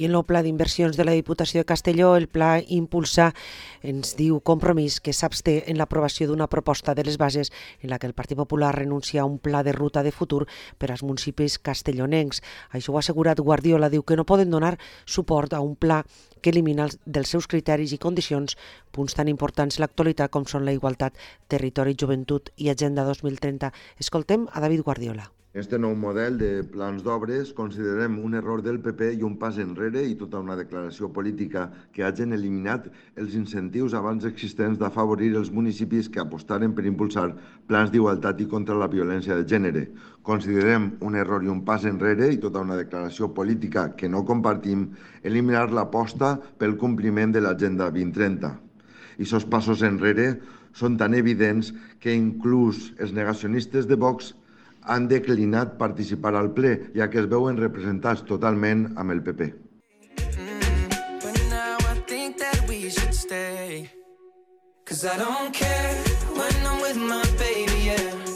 I en el pla d'inversions de la Diputació de Castelló, el pla impulsa, ens diu Compromís, que s'absté en l'aprovació d'una proposta de les bases en la que el Partit Popular renuncia a un pla de ruta de futur per als municipis castellonencs. Això ho ha assegurat Guardiola, diu que no poden donar suport a un pla que elimina dels seus criteris i condicions punts tan importants en l'actualitat com són la igualtat, territori, joventut i Agenda 2030. Escoltem a David Guardiola. Este nou model de plans d'obres considerem un error del PP i un pas enrere i tota una declaració política que hagin eliminat els incentius abans existents d'afavorir els municipis que apostaren per impulsar plans d'igualtat i contra la violència de gènere. Considerem un error i un pas enrere i tota una declaració política que no compartim eliminar l'aposta pel compliment de l'Agenda 2030. I aquests passos enrere són tan evidents que inclús els negacionistes de Vox han declinat participar al ple, ja que es veuen representats totalment amb el PP. But now I think that we should stay. 'Cause I don't care when I'm with my baby, yeah.